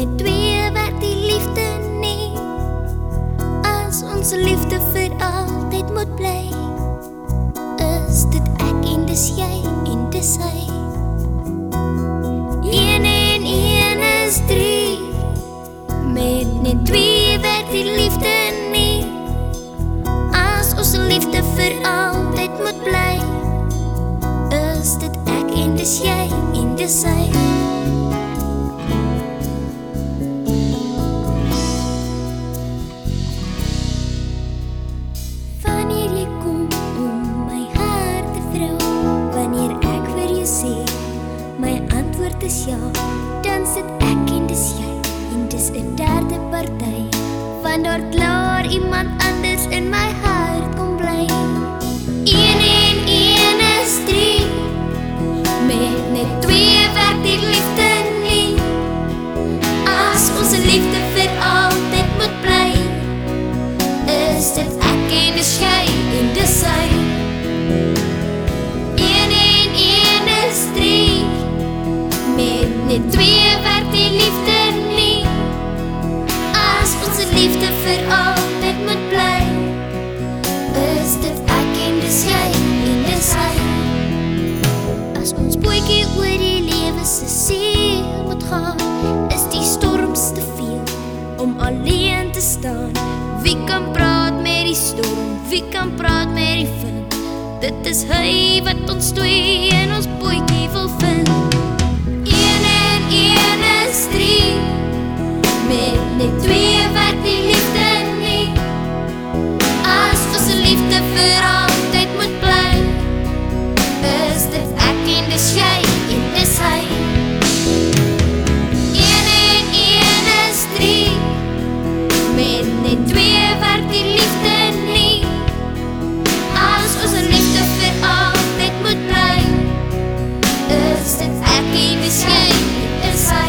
net twee werk die liefde nie. As ons liefde vir altyd moet bly, is dit ek en dis jy en dis hy. Een en een is drie, met net twee werk die liefde nie. As ons liefde vir altyd moet bly, is dit ek en dis jy en dis hy. Wanneer jy kom om my hart te vrou, wanneer ek vir jou sê, my antwoord is ja, dan sit ek en dis jy en dis 'n derde party, want daar klaar iemand anders in my hart kom bly. Een en een is drie, met net twee werk die liefde nie. As ons liefde vir altyd moet bly, is dit ek en dis jy en dis hy. Een en een is drie, met net twee werk die liefde nie. As ons liefde vir altyd moet bly, is dit ek en dis jy en dis hy. As ons bootjie oor die lewe se see moet gaan, is die storms te veel om alleen te staan. Wie kan praat met die storm? Wie kan praat met die wind? Dit is hy wat ons twee in ons bootjie wil vind. Een en een is drie, met net twee werk die liefde nie. As ons liefde vir altyd moet bly, is dit ek en dis jy en dis hy. Een en een is drie, met net twee werk die liefde nie. As ons liefde vir altyd moet bly, is dit ek en dis jy en dis hy.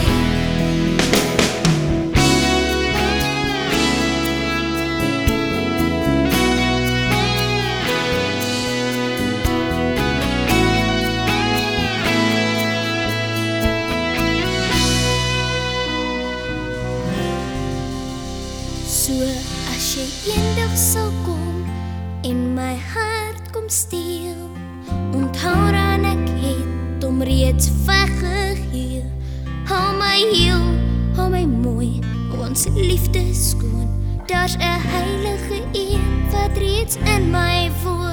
So as jy eendag sal kom en my hart kom steel, onthou dan ek het hom reeds weggegee. Hou my heel, hou my mooi, ons liefde skoon. Daar's 'n heilige een wat reeds in my woon.